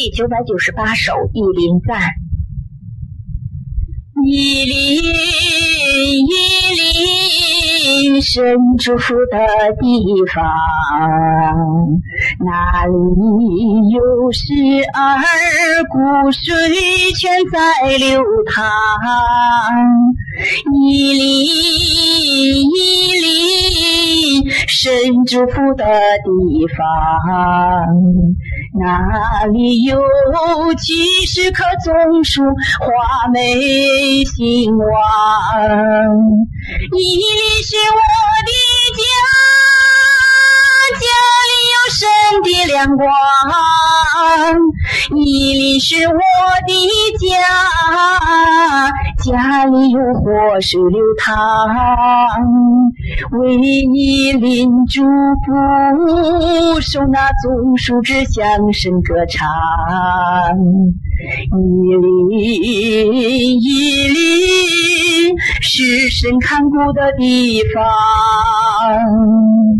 第998首《义林赞》。义林，神祝福的地方，那里有时儿古水泉在流淌。义林，神祝福的地方，那里有几十棵棕树，花美兴旺。义林是我的家，家里有神的亮光。义林是我的家，家里有活水流淌。为义林祝福，受那棕树枝响声歌唱。义林是神看顾的地方。